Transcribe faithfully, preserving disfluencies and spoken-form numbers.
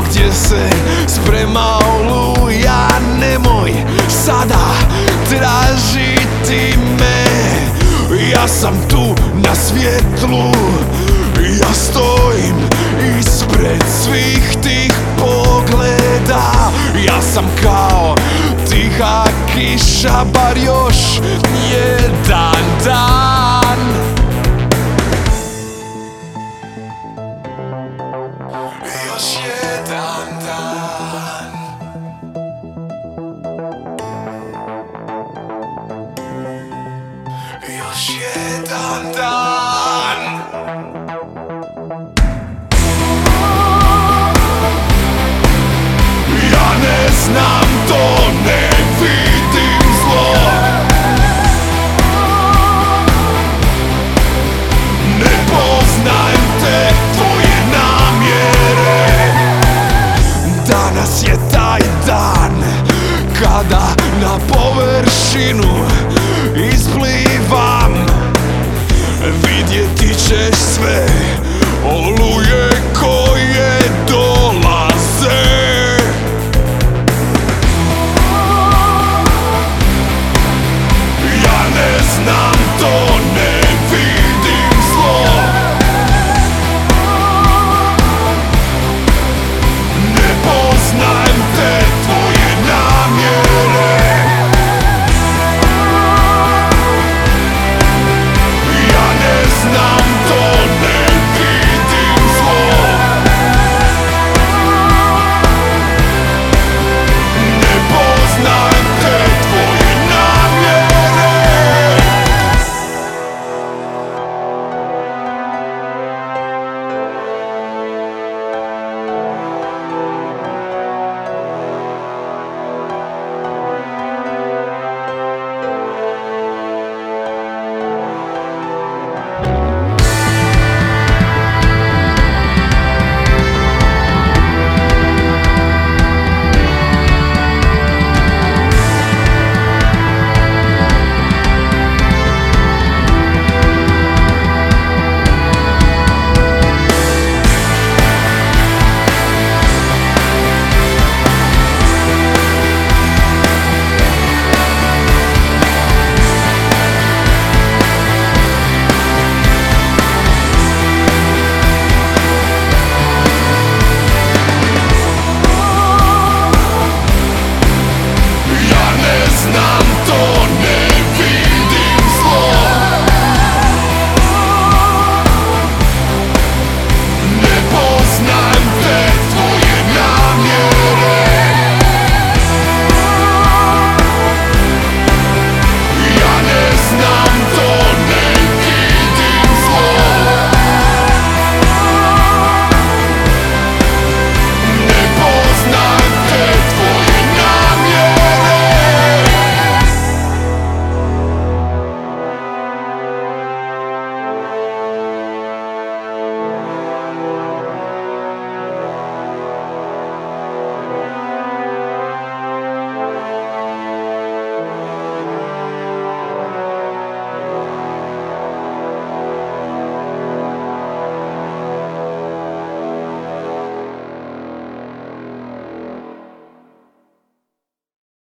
gdje se sprema oluja. Nemoj sada tražiti me, ja sam tu na svjetlu, ja stojim ispred svih tih pogleda. Ja sam kao tiha kiša, bar još jedan dan. Još jedan dan. Još jedan dan. Ja ne znam to, ne vidim zlo, ne poznajem te tvoje namjere. Danas je taj dan kada na površinu isplivam. Vidjeti ćeš sve oluje